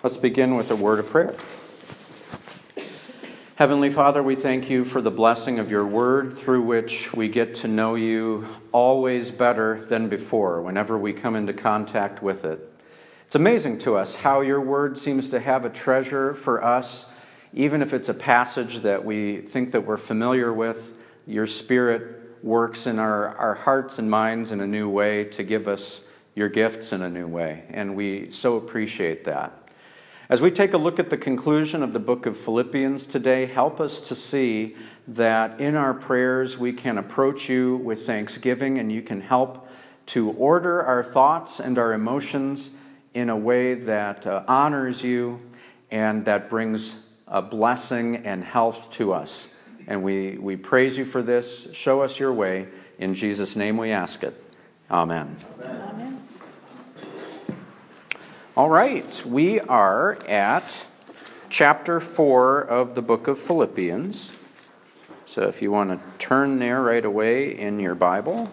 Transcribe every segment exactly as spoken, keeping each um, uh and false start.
Let's begin with a word of prayer. Heavenly Father, we thank you for the blessing of your word through which we get to know you always better than before whenever we come into contact with it. It's amazing to us how your word seems to have a treasure for us, even if it's a passage that we think that we're familiar with. Your Spirit works in our, our hearts and minds in a new way to give us your gifts in a new way, and we so appreciate that. As we take a look at the conclusion of the book of Philippians today, help us to see that in our prayers we can approach you with thanksgiving, and you can help to order our thoughts and our emotions in a way that uh, honors you and that brings a blessing and health to us. And we, we praise you for this. Show us your way. In Jesus' name we ask it. Amen. Amen. Amen. All right, we are at chapter four of the book of Philippians. So if you want to turn there right away in your Bible.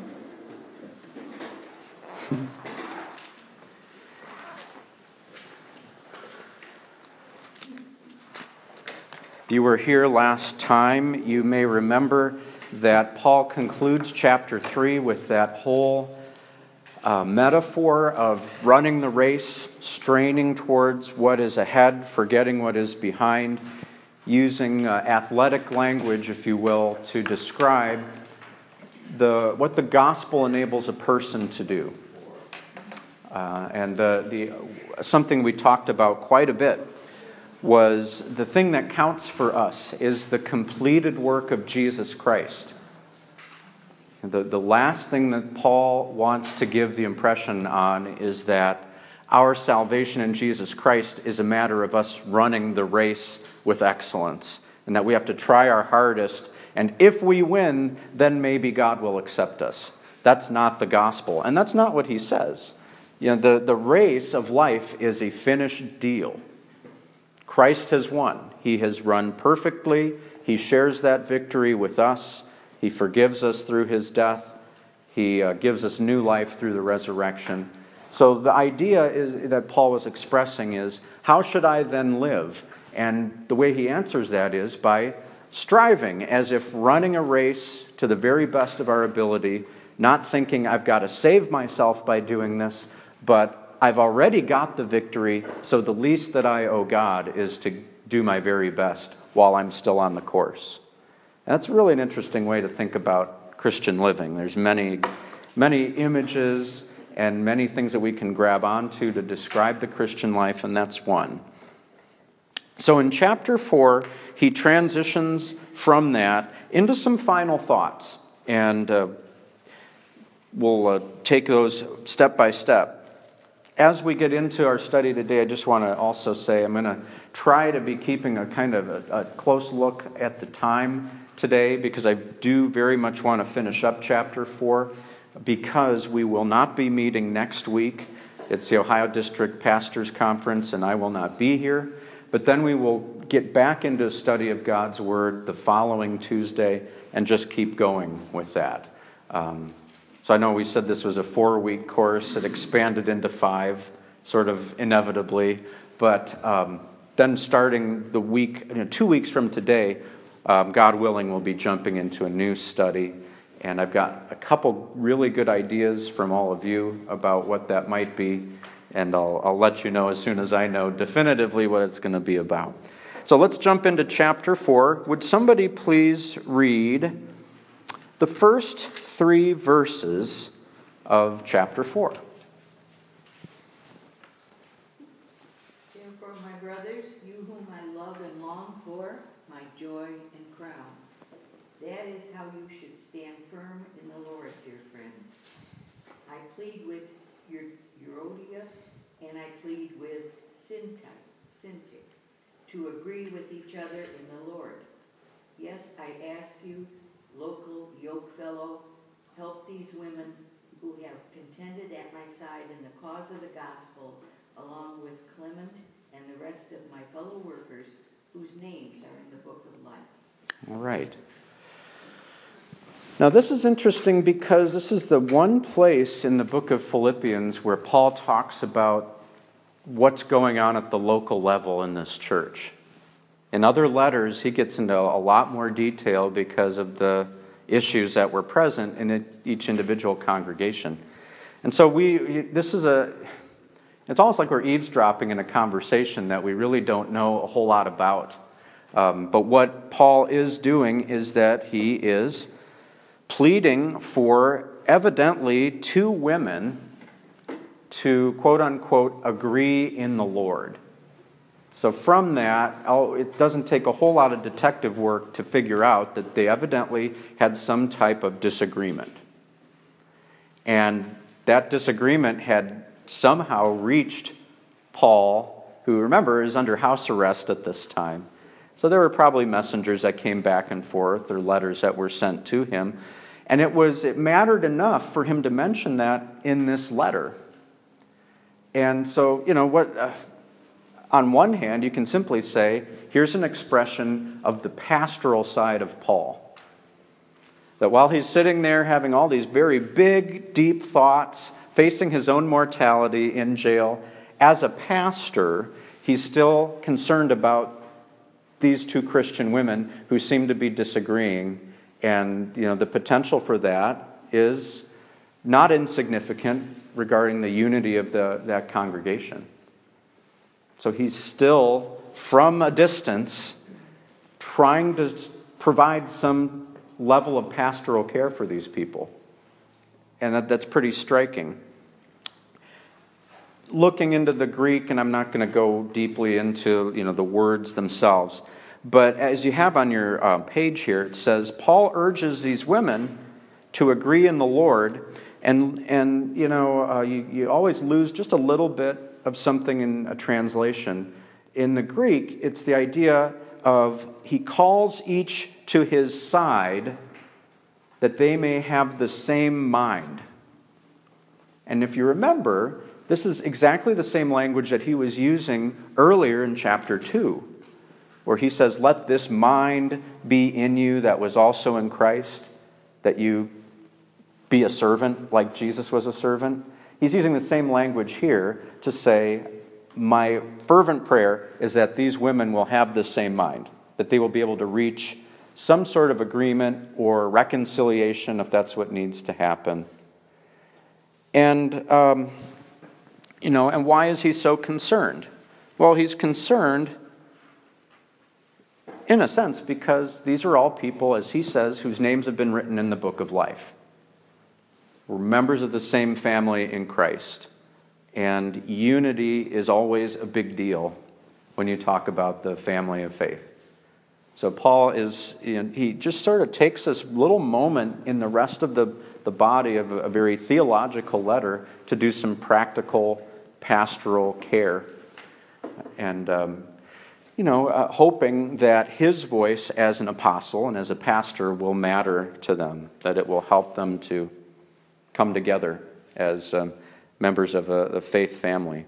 If you were here last time, you may remember that Paul concludes chapter three with that whole Uh, metaphor of running the race, straining towards what is ahead, forgetting what is behind, using uh, athletic language, if you will, to describe the what the gospel enables a person to do. Uh, and the, the something we talked about quite a bit was the thing that counts for us is the completed work of Jesus Christ. The, the last thing that Paul wants to give the impression on is that our salvation in Jesus Christ is a matter of us running the race with excellence, and that we have to try our hardest, and if we win, then maybe God will accept us. That's not the gospel, and that's not what he says. You know, the, the race of life is a finished deal. Christ has won. He has run perfectly. He shares that victory with us. He forgives us through his death. He uh, gives us new life through the resurrection. So the idea is that Paul was expressing is, how should I then live? And the way he answers that is by striving, as if running a race to the very best of our ability, not thinking I've got to save myself by doing this, but I've already got the victory, so the least that I owe God is to do my very best while I'm still on the course. That's really an interesting way to think about Christian living. There's many, many images and many things that we can grab onto to describe the Christian life, and that's one. So in chapter four, he transitions from that into some final thoughts, and uh, we'll uh, take those step by step. As we get into our study today, I just want to also say I'm going to try to be keeping a kind of a, a close look at the time today, because I do very much want to finish up chapter four, because we will not be meeting next week. It's the Ohio District Pastors Conference, and I will not be here. But then we will get back into a study of God's Word the following Tuesday and just keep going with that. Um, so I know we said this was a four-week course. It expanded into five, sort of inevitably. But um, then starting the week, you know, two weeks from today, Um, God willing, we'll be jumping into a new study, and I've got a couple really good ideas from all of you about what that might be, and I'll, I'll let you know as soon as I know definitively what it's going to be about. So let's jump into chapter four. Would somebody please read the first three verses of chapter four? Therefore, my brothers, you whom I love and long for, my joy and crown. That is how you should stand firm in the Lord, dear friends. I plead with your Euodia, and I plead with Syntyche to agree with each other in the Lord. Yes, I ask you, local yokefellow, help these women who have contended at my side in the cause of the gospel, along with Clement and the rest of my fellow workers, whose names are in the book of life. All right. Now this is interesting because this is the one place in the book of Philippians where Paul talks about what's going on at the local level in this church. In other letters, he gets into a lot more detail because of the issues that were present in each individual congregation. And so we, this is a, it's almost like we're eavesdropping in a conversation that we really don't know a whole lot about. Um, but what Paul is doing is that he is pleading for evidently two women to, quote unquote, agree in the Lord. So from that, oh, it doesn't take a whole lot of detective work to figure out that they evidently had some type of disagreement. And that disagreement had somehow reached Paul, who, remember, is under house arrest at this time. So there were probably messengers that came back and forth or letters that were sent to him. And it was it mattered enough for him to mention that in this letter. And so, you know, what... Uh, On one hand, you can simply say, here's an expression of the pastoral side of Paul. That while he's sitting there having all these very big, deep thoughts, facing his own mortality in jail, as a pastor, he's still concerned about these two Christian women who seem to be disagreeing. And, you know, the potential for that is not insignificant regarding the unity of the, that congregation. So he's still, from a distance, trying to provide some level of pastoral care for these people. And that, that's pretty striking. Looking into the Greek, and I'm not going to go deeply into you know the words themselves, but as you have on your uh, page here, it says, Paul urges these women to agree in the Lord, and, and you know, uh, you, you always lose just a little bit of something in a translation. In the Greek, it's the idea of he calls each to his side that they may have the same mind. And if you remember, this is exactly the same language that he was using earlier in chapter two, where he says, let this mind be in you that was also in Christ, that you be a servant like Jesus was a servant. He's using the same language here to say, my fervent prayer is that these women will have the same mind, that they will be able to reach some sort of agreement or reconciliation if that's what needs to happen. And, um, you know, and why is he so concerned? Well, he's concerned, in a sense, because these are all people, as he says, whose names have been written in the book of life. We're members of the same family in Christ. And unity is always a big deal when you talk about the family of faith. So Paul is, you know, he just sort of takes this little moment in the rest of the, the body of a, a very theological letter to do some practical pastoral care. And, um, you know, uh, hoping that his voice as an apostle and as a pastor will matter to them, that it will help them to come together as um, members of a, a faith family.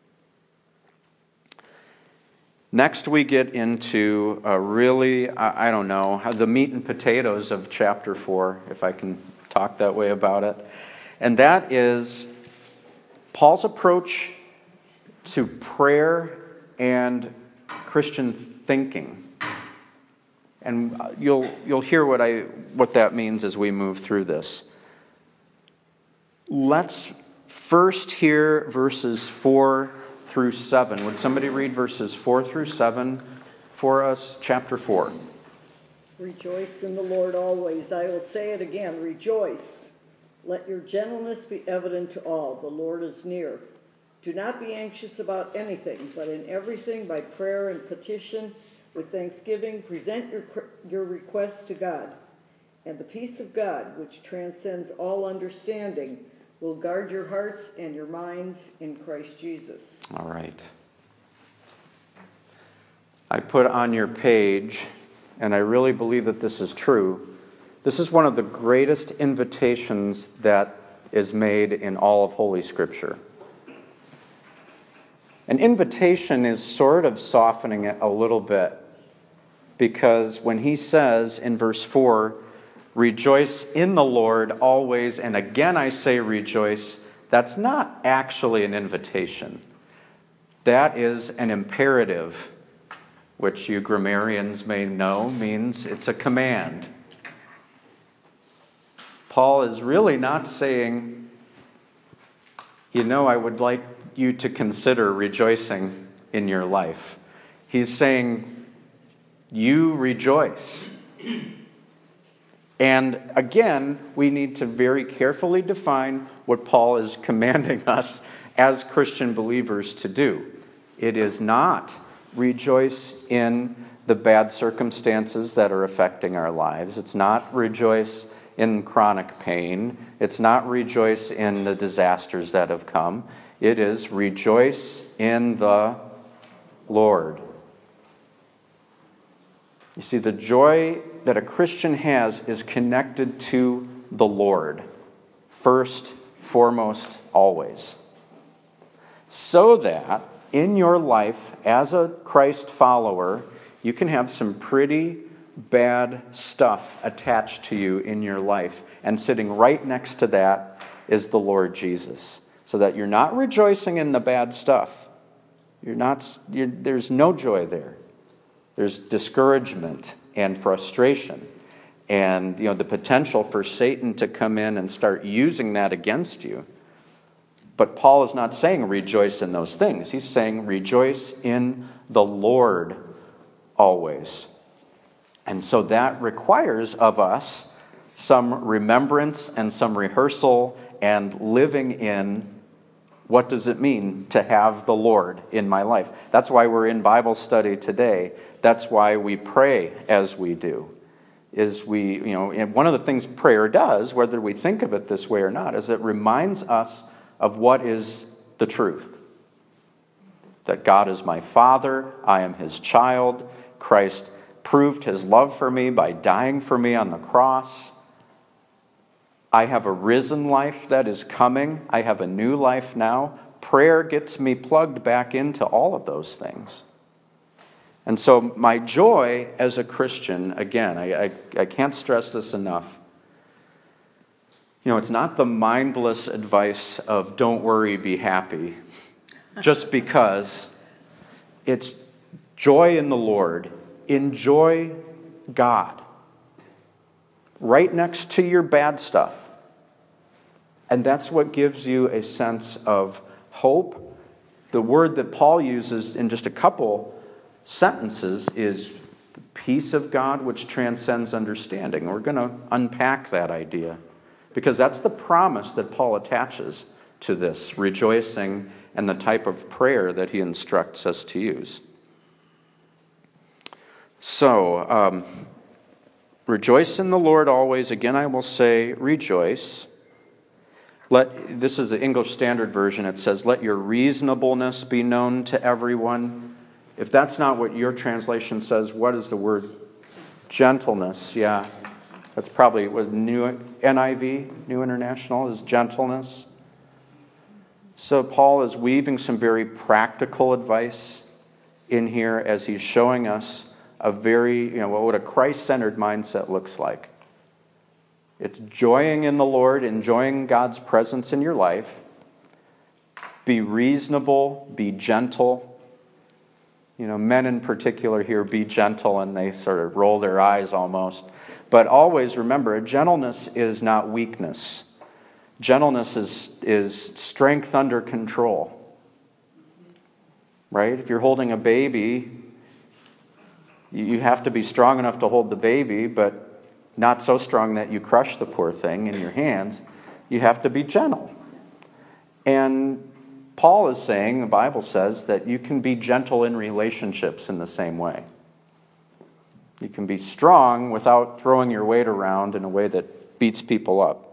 Next, we get into a really, I, I don't know, the meat and potatoes of chapter four, if I can talk that way about it. And that is Paul's approach to prayer and Christian thinking. And you'll you'll hear what I what that means as we move through this. Let's first hear verses four through seven. Would somebody read verses four through seven for us, chapter four? Rejoice in the Lord always. I will say it again, rejoice. Let your gentleness be evident to all. The Lord is near. Do not be anxious about anything, but in everything by prayer and petition with thanksgiving present your, your requests to God. And the peace of God, which transcends all understanding, will guard your hearts and your minds in Christ Jesus. All right. I put on your page, and I really believe that this is true, this is one of the greatest invitations that is made in all of Holy Scripture. An invitation is sort of softening it a little bit, because when he says in verse four, rejoice in the Lord always, and again I say rejoice, that's not actually an invitation. That is an imperative, which you grammarians may know means it's a command. Paul is really not saying, you know, I would like you to consider rejoicing in your life. He's saying, you rejoice. And again, we need to very carefully define what Paul is commanding us as Christian believers to do. It is not rejoice in the bad circumstances that are affecting our lives. It's not rejoice in chronic pain. It's not rejoice in the disasters that have come. It is rejoice in the Lord. You see, the joy that a Christian has is connected to the Lord, first, foremost, always. So that in your life as a Christ follower, you can have some pretty bad stuff attached to you in your life. And sitting right next to that is the Lord Jesus. So that you're not rejoicing in the bad stuff. You're not. You're, there's no joy there. There's discouragement and frustration. And you know the potential for Satan to come in and start using that against you. But Paul is not saying rejoice in those things. He's saying rejoice in the Lord always. And so that requires of us some remembrance and some rehearsal and living in what does it mean to have the Lord in my life. That's why we're in Bible study today. That's why we pray as we do. Is we, you know, and one of the things prayer does, whether we think of it this way or not, is it reminds us of what is the truth. That God is my Father, I am His child, Christ proved His love for me by dying for me on the cross. I have a risen life that is coming. I have a new life now. Prayer gets me plugged back into all of those things. And so my joy as a Christian, again, I, I, I can't stress this enough. You know, it's not the mindless advice of don't worry, be happy, just because. It's joy in the Lord. Enjoy God. Right next to your bad stuff. And that's what gives you a sense of hope. The word that Paul uses in just a couple sentences is the peace of God which transcends understanding. We're going to unpack that idea because that's the promise that Paul attaches to this rejoicing and the type of prayer that he instructs us to use. So, um, rejoice in the Lord always. Again, I will say rejoice. Let, this is the English Standard Version. It says, let your reasonableness be known to everyone. If that's not what your translation says, what is the word? Gentleness, yeah. That's probably what New N I V, New International, is gentleness. So Paul is weaving some very practical advice in here as he's showing us a very, you know, what a Christ-centered mindset looks like. It's joying in the Lord, enjoying God's presence in your life. Be reasonable, be gentle. You know, men in particular here, be gentle, and they sort of roll their eyes almost. But always remember, gentleness is not weakness. Gentleness is, is strength under control. Right? If you're holding a baby, you have to be strong enough to hold the baby, but not so strong that you crush the poor thing in your hands. You have to be gentle. And Paul is saying, the Bible says, that you can be gentle in relationships in the same way. You can be strong without throwing your weight around in a way that beats people up.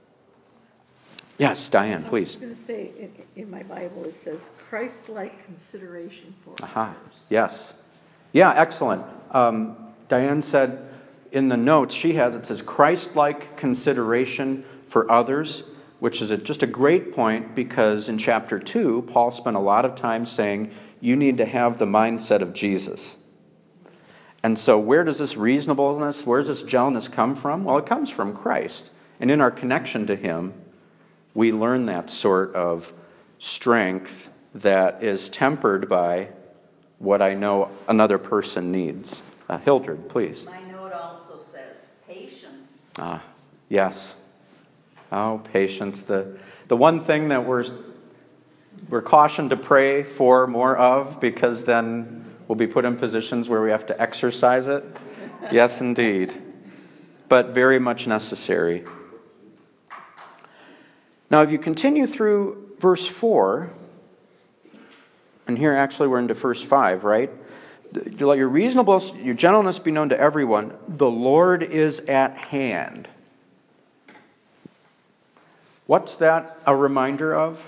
Yes, Diane, please. I was going to say, in, in my Bible it says, Christ-like consideration for Aha, others. yes. Yeah, excellent. Um, Diane said in the notes she has, it says Christ-like consideration for others, which is a, just a great point because in chapter two, Paul spent a lot of time saying you need to have the mindset of Jesus. And so where does this reasonableness, where does this gentleness come from? Well, it comes from Christ. And in our connection to Him, we learn that sort of strength that is tempered by what I know another person needs. Uh, Hildred, please. My note also says patience. Ah, yes. Oh, patience. The the one thing that we're we're cautioned to pray for more of, because then we'll be put in positions where we have to exercise it. Yes, indeed. But very much necessary. Now, if you continue through verse four, and here actually we're into verse five, right? Let your reasonableness, your gentleness be known to everyone. The Lord is at hand. What's that a reminder of?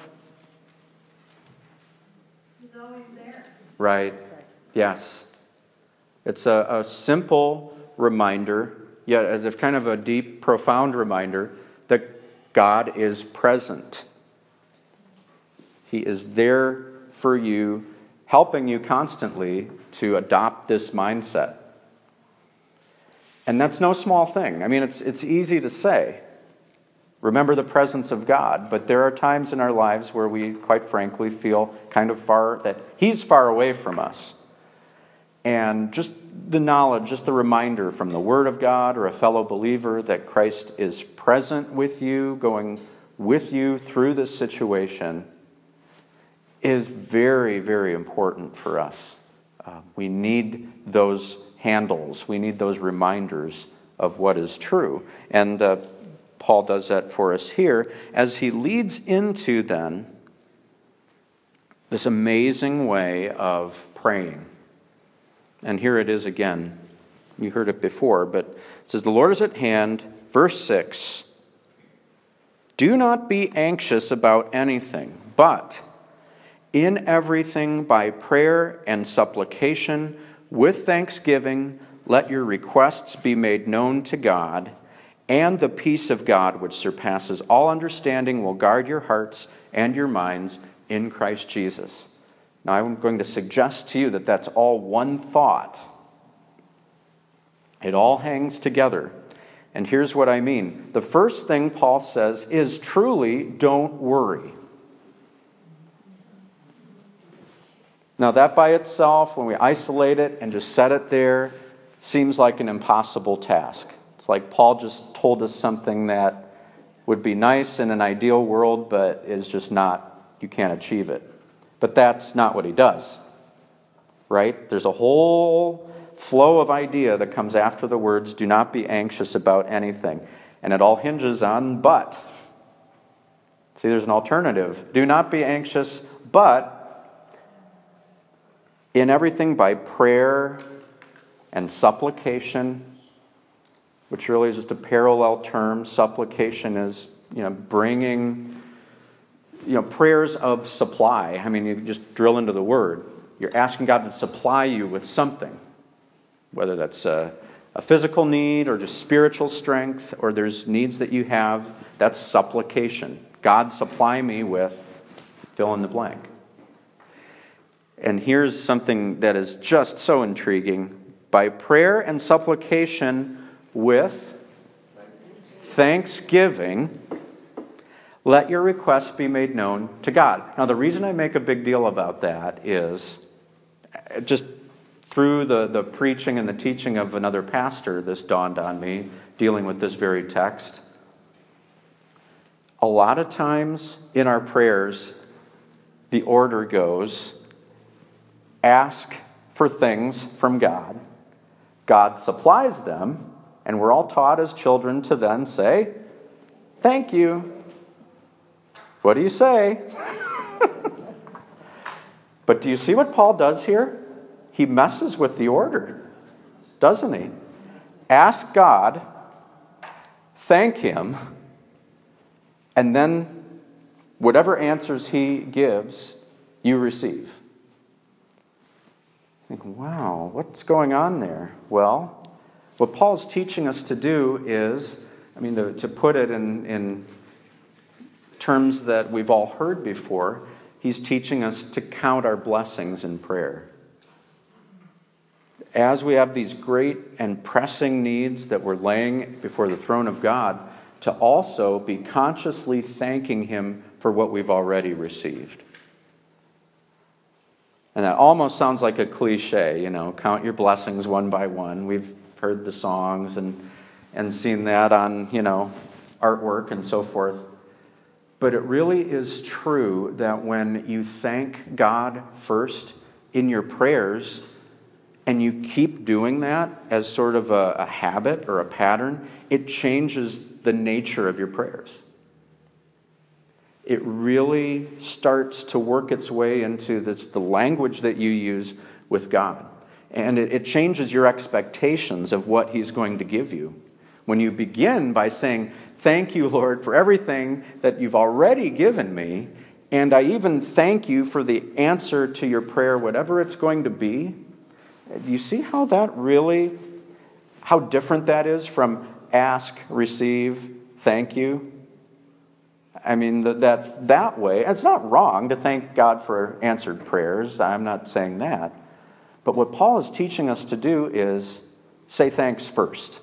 He's always there. Right. Yes. It's a, a simple reminder, yet as if kind of a deep, profound reminder that God is present. He is there for you, helping you constantly to adopt this mindset. And that's no small thing. I mean, it's it's easy to say, remember the presence of God, but there are times in our lives where we, quite frankly, feel kind of far, that He's far away from us. And just the knowledge, just the reminder from the Word of God or a fellow believer that Christ is present with you, going with you through this situation, is very, very important for us. Uh, we need those handles. We need those reminders of what is true. And uh, Paul does that for us here as he leads into, then, this amazing way of praying. And here it is again. You heard it before, but it says, the Lord is at hand. Verse six, do not be anxious about anything, but in everything by prayer and supplication, with thanksgiving, let your requests be made known to God, and the peace of God, which surpasses all understanding, will guard your hearts and your minds in Christ Jesus. Now, I'm going to suggest to you that that's all one thought. It all hangs together. And here's what I mean. The first thing Paul says is truly, don't worry. Now, that by itself, when we isolate it and just set it there, seems like an impossible task. It's like Paul just told us something that would be nice in an ideal world, but is just not, you can't achieve it. But that's not what he does, right? There's a whole flow of idea that comes after the words, do not be anxious about anything. And it all hinges on but. See, there's an alternative. Do not be anxious, but in everything by prayer and supplication, which really is just a parallel term. Supplication is, you know, bringing, you know, prayers of supply. I mean, you just drill into the word. You're asking God to supply you with something, whether that's a, a physical need or just spiritual strength, or there's needs that you have. That's supplication. God, supply me with fill in the blank. And here's something that is just so intriguing. By prayer and supplication with thanksgiving, let your requests be made known to God. Now, the reason I make a big deal about that is just through the, the preaching and the teaching of another pastor, this dawned on me, dealing with this very text. A lot of times in our prayers, the order goes, ask for things from God. God supplies them, and we're all taught as children to then say, thank you. What do you say? But do you see what Paul does here? He messes with the order, doesn't he? Ask God, thank Him, and then whatever answers He gives, you receive. I think, wow, what's going on there? Well, what Paul's teaching us to do is, I mean, to, to put it in, in terms that we've all heard before, he's teaching us to count our blessings in prayer. As we have these great and pressing needs that we're laying before the throne of God, to also be consciously thanking Him for what we've already received. And that almost sounds like a cliche, you know, count your blessings one by one. We've heard the songs and, and seen that on, you know, artwork and so forth. But it really is true that when you thank God first in your prayers, and you keep doing that as sort of a, a habit or a pattern, it changes the nature of your prayers. It really starts to work its way into this, the language that you use with God. And it, it changes your expectations of what He's going to give you. When you begin by saying, thank you, Lord, for everything that you've already given me, and I even thank you for the answer to your prayer, whatever it's going to be. Do you see how that really, how different that is from ask, receive, thank you? I mean, that, that that way, it's not wrong to thank God for answered prayers. I'm not saying that. But what Paul is teaching us to do is say thanks first.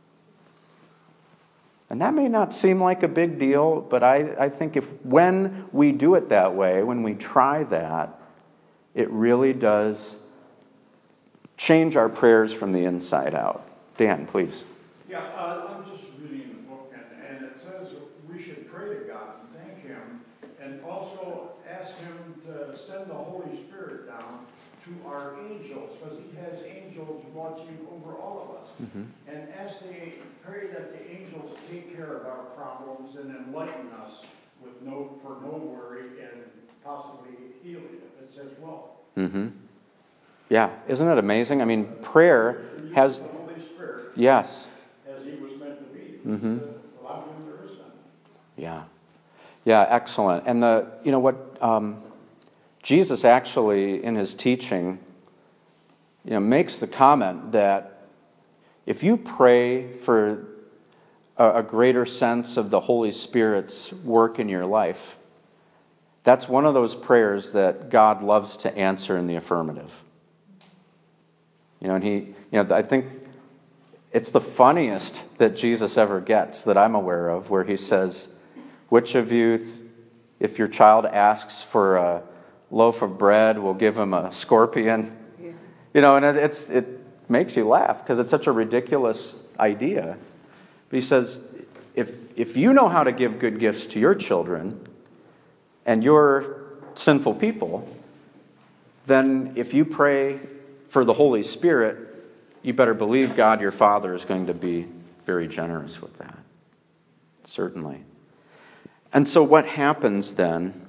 And that may not seem like a big deal, but I, I think if when we do it that way, when we try that, it really does change our prayers from the inside out. Dan, please. Yeah, uh, I'm just reading the book, and, and it says we should pray to God and thank Him, and also ask Him to send the Holy Spirit down to our angels, because He has angels watching over all of us. Mm-hmm. And ask the, pray that the angels take care of our problems and enlighten us with no for no worry and possibly healing if it says well. Mm-hmm. Yeah, isn't it amazing? I mean, prayer has the Holy Spirit. Yes. As He was meant to be. Mm-hmm. Uh, allow Him there is none. Yeah. Yeah, excellent. And the you know what um, Jesus actually in His teaching, you know, makes the comment that if you pray for a, a greater sense of the Holy Spirit's work in your life, that's one of those prayers that God loves to answer in the affirmative. You know, and he, you know, I think it's the funniest that Jesus ever gets that I'm aware of, where He says, which of you, if your child asks for a loaf of bread, will give him a scorpion? Yeah. You know, and it, it's, it makes you laugh because it's such a ridiculous idea. But He says, if, if you know how to give good gifts to your children and you're sinful people, then if you pray for the Holy Spirit, you better believe God, your Father, is going to be very generous with that. Certainly. And so what happens then?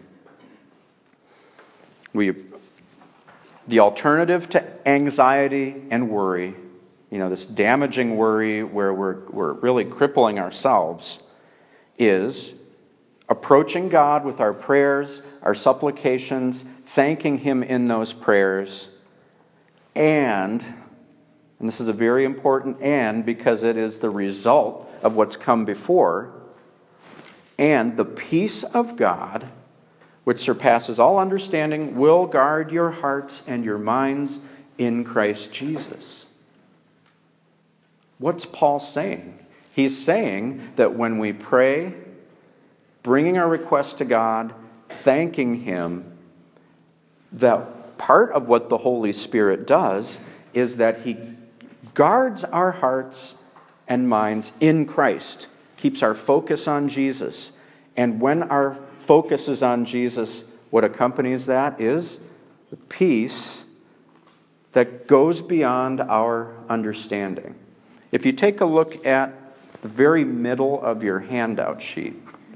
We, the alternative to anxiety and worry, you know, this damaging worry where we're, we're really crippling ourselves, is approaching God with our prayers, our supplications, thanking Him in those prayers, and, and this is a very important and because it is the result of what's come before, and the peace of God, which surpasses all understanding, will guard your hearts and your minds in Christ Jesus. What's Paul saying? He's saying that when we pray, bringing our requests to God, thanking Him, that part of what the Holy Spirit does is that He guards our hearts and minds in Christ, keeps our focus on Jesus. And when our focus is on Jesus, what accompanies that is the peace that goes beyond our understanding. If you take a look at the very middle of your handout sheet,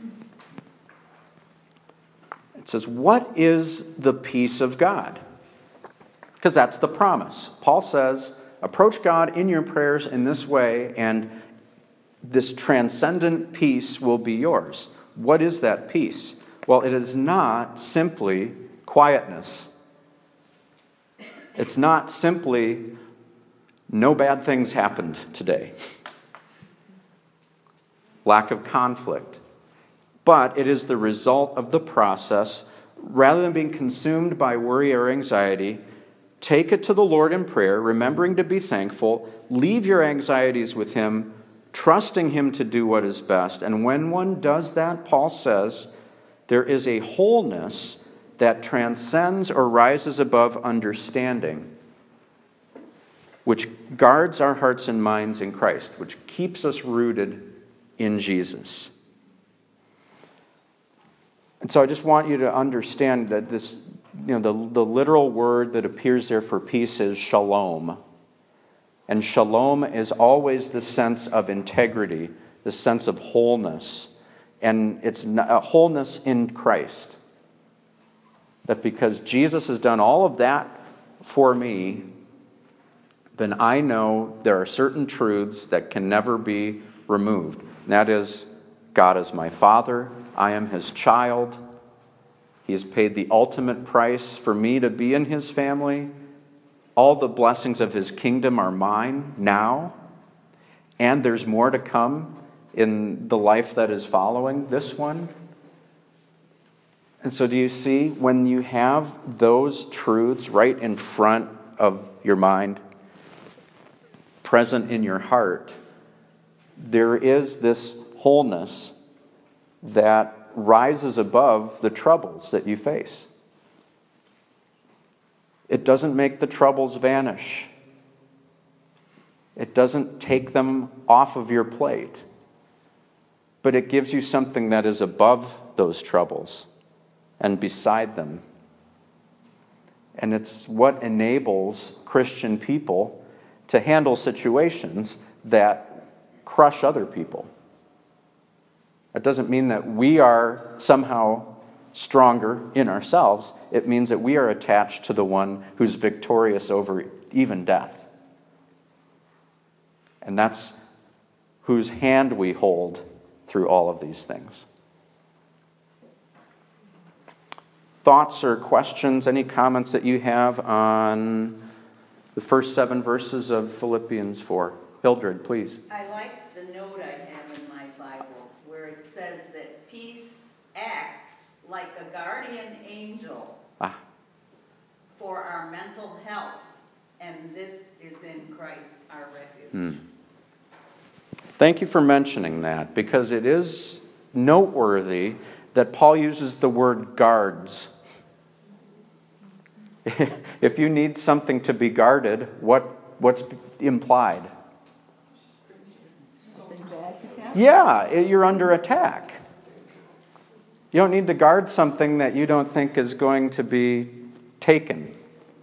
it says, what is the peace of God? Because that's the promise. Paul says, approach God in your prayers in this way, and this transcendent peace will be yours. What is that peace? Well, it is not simply quietness. It's not simply no bad things happened today. Lack of conflict. But it is the result of the process. Rather than being consumed by worry or anxiety, take it to the Lord in prayer, remembering to be thankful. Leave your anxieties with Him, trusting Him to do what is best. And when one does that, Paul says, there is a wholeness that transcends or rises above understanding, which guards our hearts and minds in Christ, which keeps us rooted in Jesus. And so I just want you to understand that this, you know, the, the literal word that appears there for peace is shalom. And shalom is always the sense of integrity, the sense of wholeness. And it's a wholeness in Christ. That because Jesus has done all of that for me, then I know there are certain truths that can never be removed. And that is, God is my Father, I am His child. He has paid the ultimate price for me to be in His family. All the blessings of His kingdom are mine now. And there's more to come in the life that is following this one. And so do you see, when you have those truths right in front of your mind, present in your heart, there is this wholeness that rises above the troubles that you face. It doesn't make the troubles vanish. It doesn't take them off of your plate. But it gives you something that is above those troubles and beside them. And it's what enables Christian people to handle situations that crush other people. It doesn't mean that we are somehow stronger in ourselves. It means that we are attached to the one who's victorious over even death. And that's whose hand we hold through all of these things. Thoughts or questions, any comments that you have on the first seven verses of Philippians four? Hildred, please. I like the note I have in my Bible where it says that peace acts like a guardian angel Ah. for our mental health, and this is in Christ our refuge. Hmm. Thank you for mentioning that, because it is noteworthy that Paul uses the word guards. If you need something to be guarded, what what's implied? Something bad could happen. Yeah, you're under attack. You don't need to guard something that you don't think is going to be taken.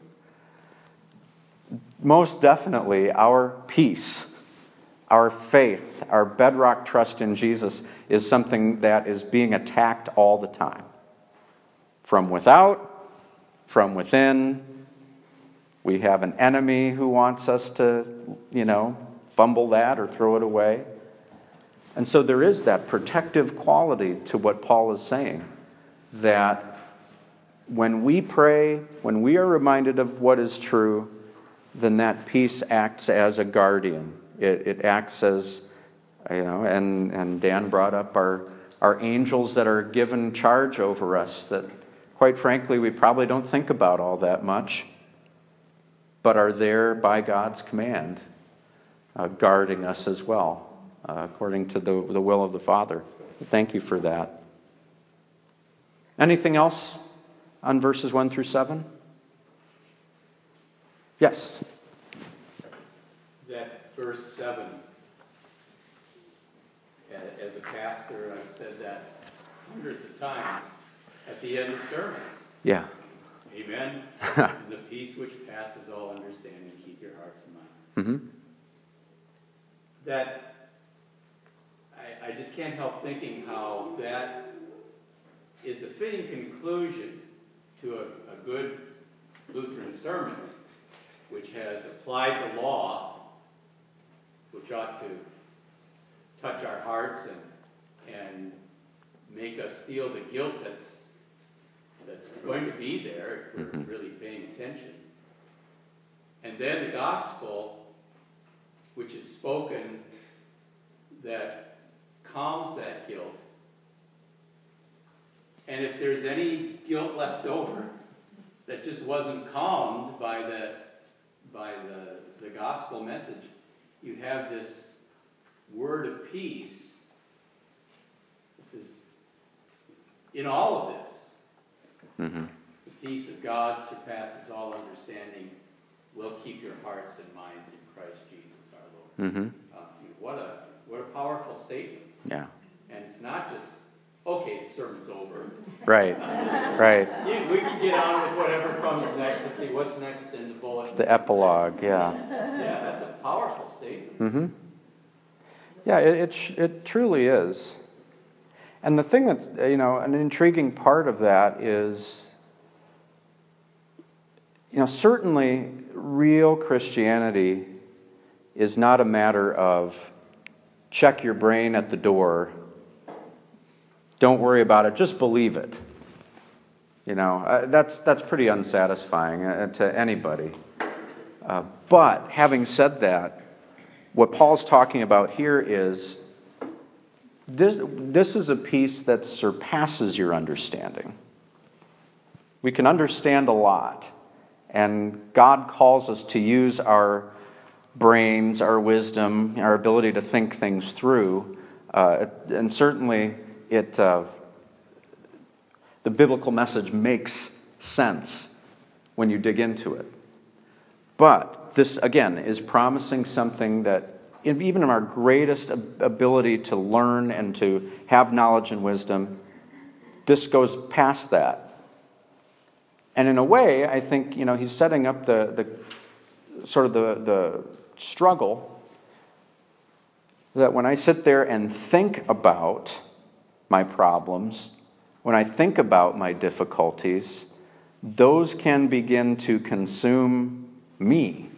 Most definitely, our peace, our faith, our bedrock trust in Jesus is something that is being attacked all the time. From without, from within. We have an enemy who wants us to, you know, fumble that or throw it away. And so there is that protective quality to what Paul is saying, that when we pray, when we are reminded of what is true, then that peace acts as a guardian. It, it acts as, you know, and, and Dan brought up our, our angels that are given charge over us, that quite frankly we probably don't think about all that much, but are there by God's command, uh, guarding us as well. Uh, according to the, the will of the Father. Thank you for that. Anything else on verses one through seven? Yes. That verse seven, as a pastor, I've said that hundreds of times at the end of sermons. Yeah. Amen. And the peace which passes all understanding, keep your hearts and minds. Mm-hmm. That I, I just can't help thinking how that is a fitting conclusion to a, a good Lutheran sermon, which has applied the law, which ought to touch our hearts and and make us feel the guilt that's that's going to be there if we're really paying attention. And then the gospel, which is spoken, that calms that guilt. And if there's any guilt left over that just wasn't calmed by the by the, the gospel message, you have this word of peace. This is in all of this. Mm-hmm. the peace of God surpasses all understanding, will keep your hearts and minds in Christ Jesus our Lord. Mm-hmm. Uh, what a what a powerful statement. Yeah. And it's not just, okay, the sermon's over. Right. Right. You, we can get on with whatever comes next. Let's see what's next in the bulletin. It's the epilogue, yeah. Yeah, that's a powerful statement. Mm-hmm. Yeah, it, it, sh- it truly is. And the thing that's, you know, an intriguing part of that is, you know, certainly real Christianity is not a matter of check your brain at the door, don't worry about it, just believe it. You know, uh, that's that's pretty unsatisfying uh, to anybody. Uh, but having said that, what Paul's talking about here is this, this is a peace that surpasses your understanding. We can understand a lot, and God calls us to use our brains, our wisdom, our ability to think things through, uh, and certainly it uh, the biblical message makes sense when you dig into it. But this, again, is promising something that even in our greatest ability to learn and to have knowledge and wisdom, this goes past that. And in a way, I think, you know, he's setting up the, the sort of the, the struggle that when I sit there and think about my problems, when I think about my difficulties, those can begin to consume me.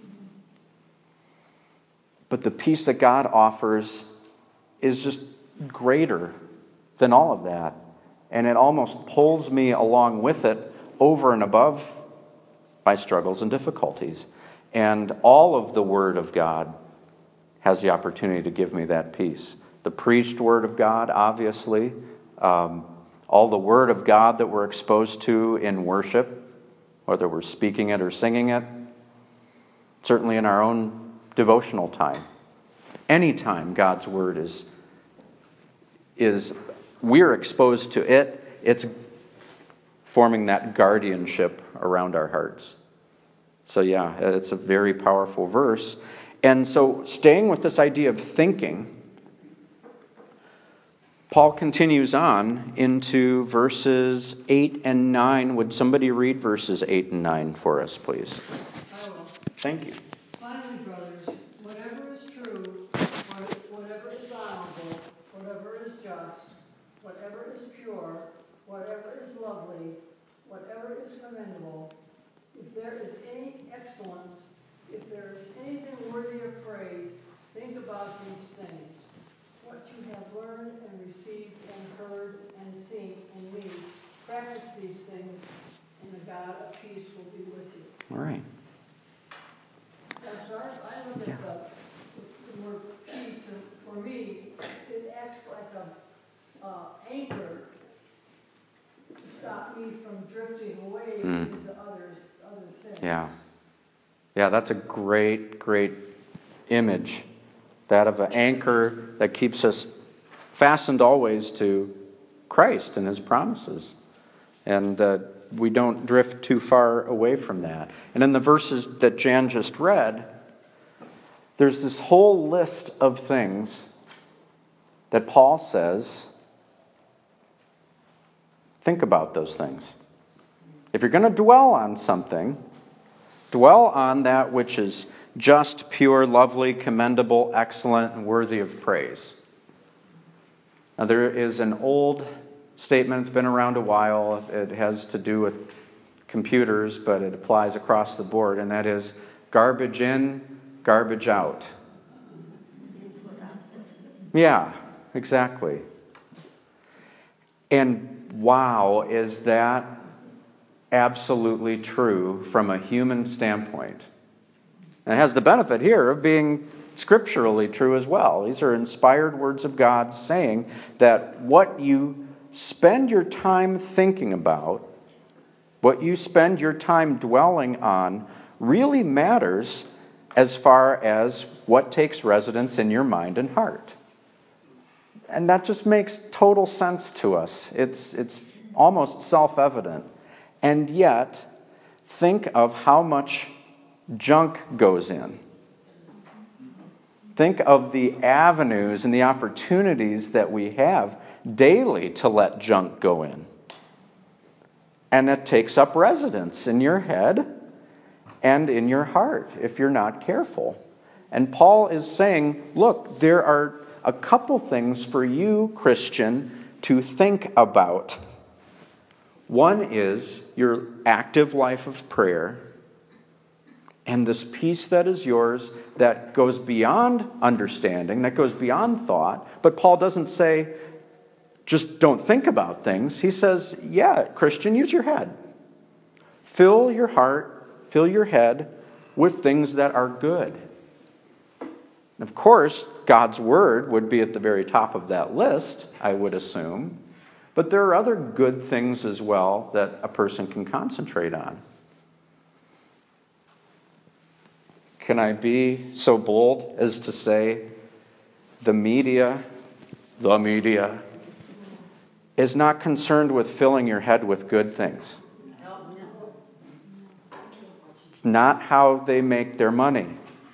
But the peace that God offers is just greater than all of that. And it almost pulls me along with it over and above my struggles and difficulties. And all of the Word of God has the opportunity to give me that peace. The preached Word of God, obviously. Um, all the Word of God that we're exposed to in worship, whether we're speaking it or singing it. Certainly in our own devotional time. Anytime God's Word is, is we're exposed to it, it's forming that guardianship around our hearts. So yeah, it's a very powerful verse. And so staying with this idea of thinking, Paul continues on into verses eight and nine. Would somebody read verses eight and nine for us, please? I will. Thank you. Finally, brothers, whatever is true, or whatever is honorable, whatever is just, whatever is pure, whatever is lovely, whatever is commendable, if there is any excellence, if there is anything worthy of praise, think about these things. What you have learned and received and heard and seen in me, practice these things, and the God of peace will be with you. All right. Pastor, I I look Yeah. at the, the word peace, and for me, it acts like a uh, anchor to stop me from drifting away Mm. into other, other things. Yeah. Yeah, that's a great, great image. That of an anchor that keeps us fastened always to Christ and His promises. And uh, we don't drift too far away from that. And in the verses that Jan just read, there's this whole list of things that Paul says, think about those things. If you're going to dwell on something, dwell on that which is just, pure, lovely, commendable, excellent, and worthy of praise. Now, there is an old statement, it's been around a while, it has to do with computers, but it applies across the board, and that is garbage in, garbage out. Yeah, exactly. And wow, is that absolutely true from a human standpoint. And it has the benefit here of being scripturally true as well. These are inspired words of God saying that what you spend your time thinking about, what you spend your time dwelling on, really matters as far as what takes residence in your mind and heart. And that just makes total sense to us. It's, it's almost self-evident. And yet, think of how much junk goes in. Think of the avenues and the opportunities that we have daily to let junk go in. And it takes up residence in your head and in your heart if you're not careful. And Paul is saying, look, there are a couple things for you, Christian, to think about. One is your active life of prayer and this peace that is yours that goes beyond understanding, that goes beyond thought. But Paul doesn't say, just don't think about things. He says, yeah, Christian, use your head. Fill your heart, fill your head with things that are good. Of course, God's word would be at the very top of that list, I would assume. But there are other good things as well that a person can concentrate on. Can I be so bold as to say the media, the media, is not concerned with filling your head with good things? It's not how they make their money.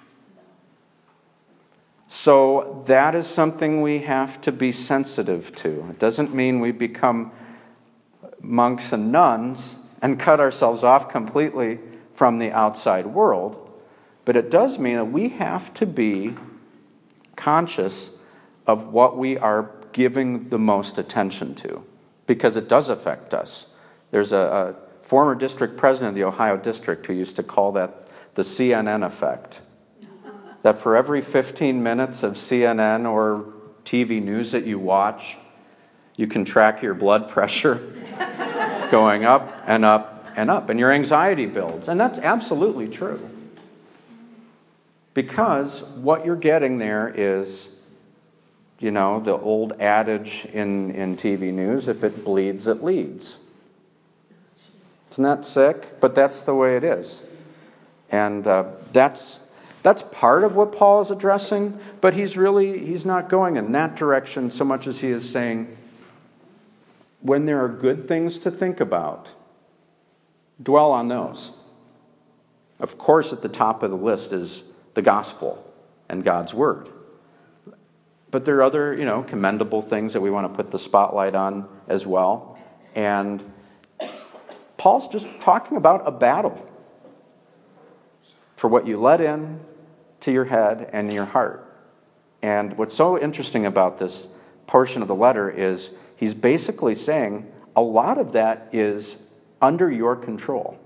So that is something we have to be sensitive to. It doesn't mean we become monks and nuns and cut ourselves off completely from the outside world. But it does mean that we have to be conscious of what we are giving the most attention to, because it does affect us. There's a, a former district president of the Ohio district who used to call that the C N N effect. That for every fifteen minutes of C N N or T V news that you watch, you can track your blood pressure going up and up and up, and your anxiety builds. And that's absolutely true. Because what you're getting there is, you know, the old adage in, in T V news, if it bleeds, it leads. Isn't that sick? But that's the way it is. And uh, that's that's part of what Paul is addressing, but he's really, he's not going in that direction so much as he is saying, when there are good things to think about, dwell on those. Of course, at the top of the list is the gospel and God's word. But there are other, you know, commendable things that we want to put the spotlight on as well. And Paul's just talking about a battle for what you let in to your head and your heart. And what's so interesting about this portion of the letter is he's basically saying a lot of that is under your control.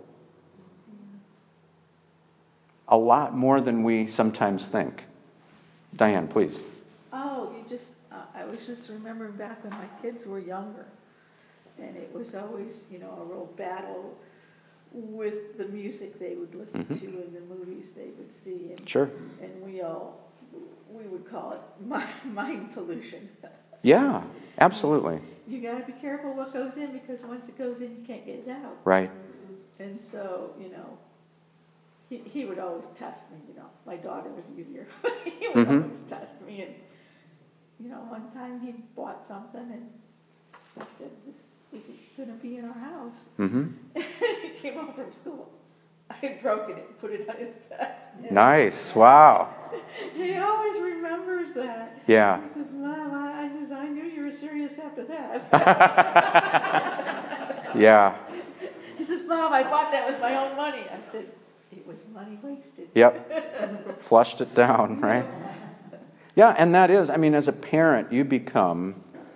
A lot more than we sometimes think. Diane, please. Oh, you just, uh, I was just remembering back when my kids were younger. And it was always, you know, a real battle with the music they would listen mm-hmm. to and the movies they would see. And, sure. And we all, we would call it mind pollution. Yeah, absolutely. You got to be careful what goes in, because once it goes in, you can't get it out. Right. And so, you know, He, he would always test me, you know. My daughter was easier. He would mm-hmm. always test me. And, you know, one time he bought something and I said, this isn't going to be in our house. Mm-hmm. He came home from school. I had broken it and put it on his bed. Nice. Wow. He always remembers that. Yeah. He says, Mom, I, I, says, I knew you were serious after that. Yeah. He says, Mom, I bought that with my own money. I said, it was money wasted. Yep. Flushed it down, right? Yeah, and that is, I mean, as a parent, you become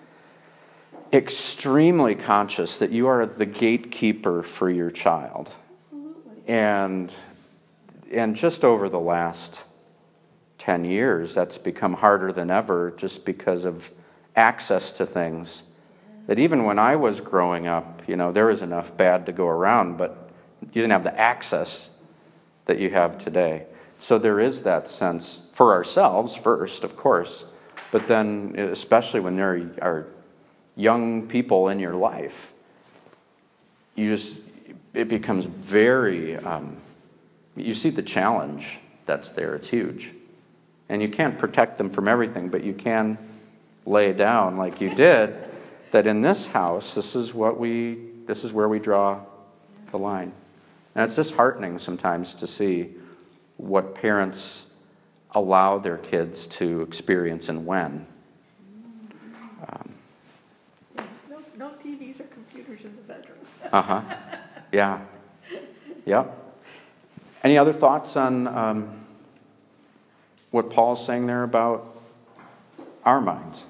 extremely conscious that you are the gatekeeper for your child. Absolutely. And and just over the last ten years, that's become harder than ever just because of access to things. That even when I was growing up, you know, there was enough bad to go around, but you didn't have the access that you have today. So there is that sense for ourselves first, of course, but then especially when there are young people in your life, you just, it becomes very, um, you see the challenge that's there. It's huge. And you can't protect them from everything, but you can lay down like you did, that in this house, this is what we, this is where we draw the line. And it's disheartening sometimes to see what parents allow their kids to experience and when. Um, No, no T Vs or computers in the bedroom. uh-huh. Yeah. Yep. Any other thoughts on um, what Paul's saying there about our minds?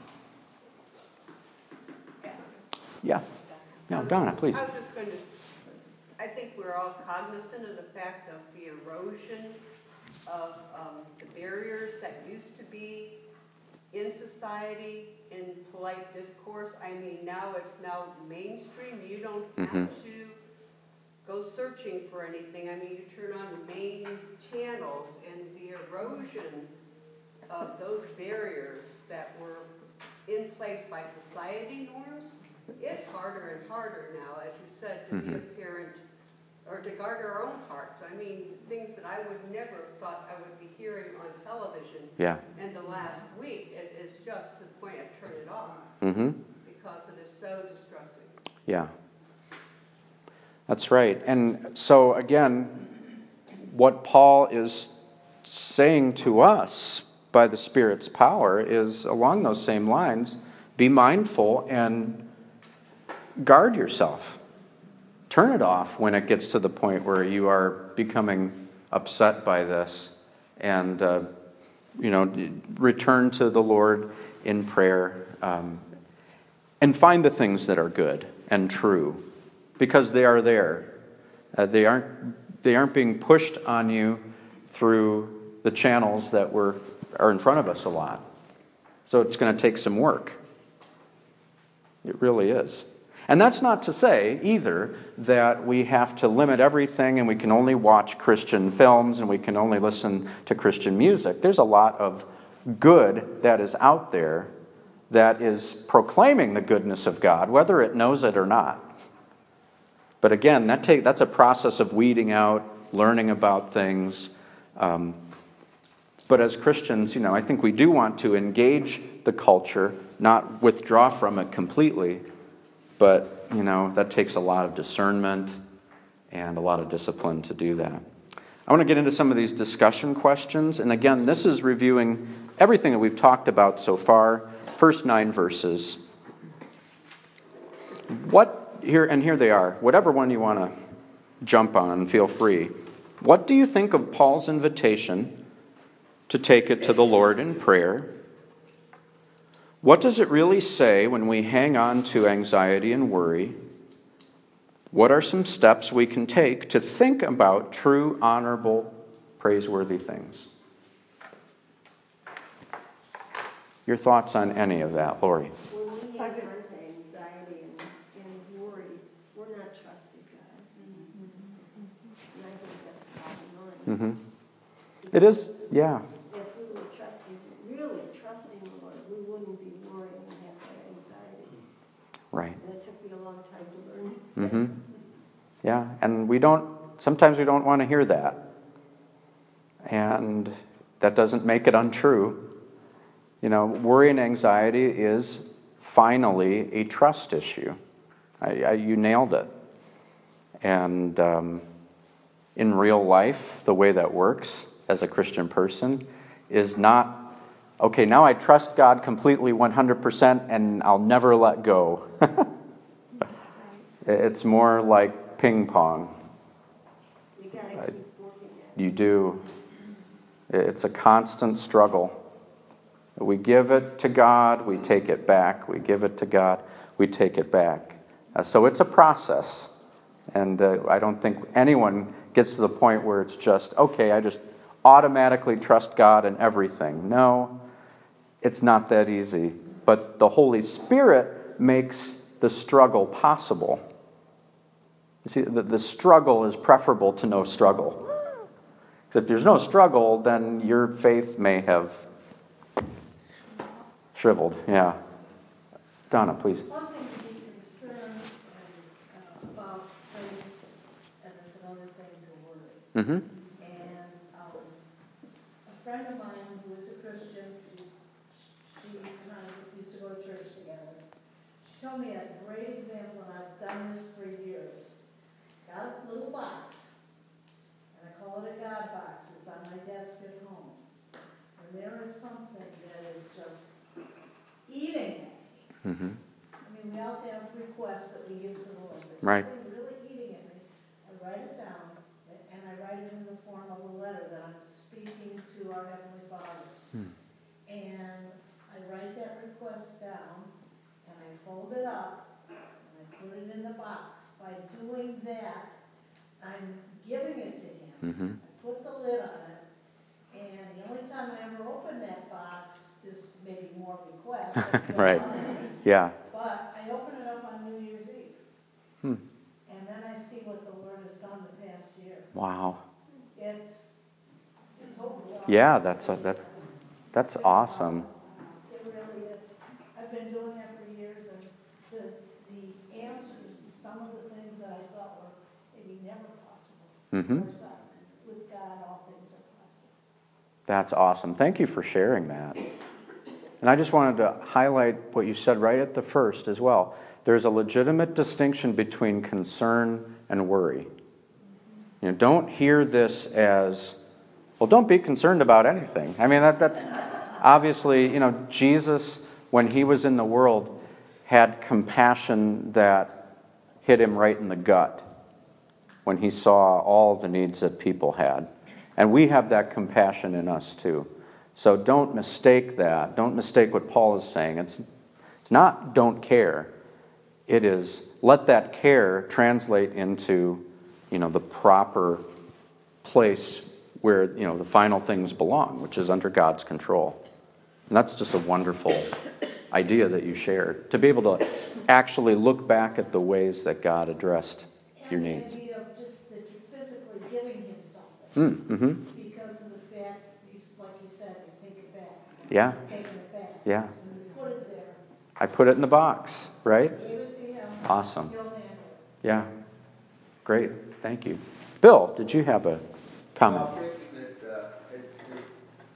Yeah. No, Donna, please. I was just going to, I think we're all cognizant of the fact of the erosion of um, the barriers that used to be in society, in polite discourse. I mean, now it's now mainstream. You don't have Mm-hmm. to go searching for anything. I mean, you turn on the main channels, and the erosion of those barriers that were in place by society norms, it's harder and harder now, as you said, to be a parent or to guard our own hearts. I mean, things that I would never have thought I would be hearing on television Yeah. in the last week. It is just to the point of turn it off Mm-hmm. because it is so distressing. Yeah. That's right. And so, again, what Paul is saying to us by the Spirit's power is along those same lines. Be mindful and guard yourself. Turn it off when it gets to the point where you are becoming upset by this, and uh, you know, return to the Lord in prayer, um, and find the things that are good and true, because they are there. Uh, they aren't they aren't being pushed on you through the channels that were are in front of us a lot. So it's going to take some work. It really is. And that's not to say, either, that we have to limit everything and we can only watch Christian films and we can only listen to Christian music. There's a lot of good that is out there that is proclaiming the goodness of God, whether it knows it or not. But again, that take, that's a process of weeding out, learning about things. Um, but as Christians, you know, I think we do want to engage the culture, not withdraw from it completely. But, you know, that takes a lot of discernment and a lot of discipline to do that. I want to get into some of these discussion questions. And again, this is reviewing everything that we've talked about so far. First nine verses. What, here, and here they are. Whatever one you want to jump on, feel free. What do you think of Paul's invitation to take it to the Lord in prayer? What does it really say when we hang on to anxiety and worry? What are some steps we can take to think about true, honorable, praiseworthy things? Your thoughts on any of that, Lori? When we hang on to anxiety and, and worry, we're not trusting God. And I think that's the bottom line. Mm-hmm. It is, yeah. If we were trusting, really trusting the Lord, we wouldn't be worrying and have that anxiety. Right. And it took me a long time to learn. Mm-hmm. Yeah, and we don't, sometimes we don't want to hear that. And that doesn't make it untrue. You know, worry and anxiety is finally a trust issue. I, I, you nailed it. And um, in real life, the way that works as a Christian person is not, okay, now I trust God completely one hundred percent and I'll never let go. It's more like ping pong. You got to keep working at it. You do. It's a constant struggle. We give it to God, we take it back. We give it to God, we take it back. Uh, so it's a process. And uh, I don't think anyone gets to the point where it's just, okay, I just automatically trust God in everything. No, it's not that easy. But the Holy Spirit makes the struggle possible. You see, the, the struggle is preferable to no struggle. Because if there's no struggle, then your faith may have shriveled. Yeah. Donna, please. One thing to be concerned and, uh, about things, and it's another thing to worry. Mm-hmm. And um, a friend of mine who is a Christian, she's, she and I used to go to church together. She told me a great example, and I've done this for years. got a little box, and I call it a God box. It's on my desk at home. And there is something that is just eating at me. Mm-hmm. I mean, we all have requests that we give to the Lord, but Right. something really eating at me. I write it down, and I write it in the form of a letter that I'm speaking to our Heavenly Father. Hmm. And I write that request down, and I fold it up, and I put it in the box. By doing that, I'm giving it to Him. Mm-hmm. I put the lid on it, and the only time I ever open that box is maybe more requests. Right. Yeah. But I open it up on New Year's Eve. Hmm. And then I see what the Lord has done the past year. Wow. It's, it's overwhelming. Yeah, that's a, that's that's awesome. It really is. I've been doing that for years, and the, the answers to some of the things that I thought were maybe never possible. Mm-hmm. Are some. With God, all things are possible. That's awesome. Thank you for sharing that. And I just wanted to highlight what you said right at the first as well. There's a legitimate distinction between concern and worry. You know, don't hear this as, well, don't be concerned about anything. I mean, that, that's obviously, you know, Jesus, when he was in the world, had compassion that hit him right in the gut when he saw all the needs that people had. And we have that compassion in us too. So don't mistake that. Don't mistake what Paul is saying. It's, it's not don't care. It is let that care translate into, you know, the proper place where, you know, the final things belong, which is under God's control. And that's just a wonderful idea that you shared, to be able to actually look back at the ways that God addressed your And needs. the idea of just that you're physically giving Him something. Mm, mm-hmm. Because of the fact, you, like you said, you take it back. Yeah. You're taking it back. Yeah. And you put it there. I put it in the box, right? Gave it to Him. Awesome. He'll handle it. Yeah. Great. Thank you. Bill, did you have a comment? I'm thinking that uh, it, it,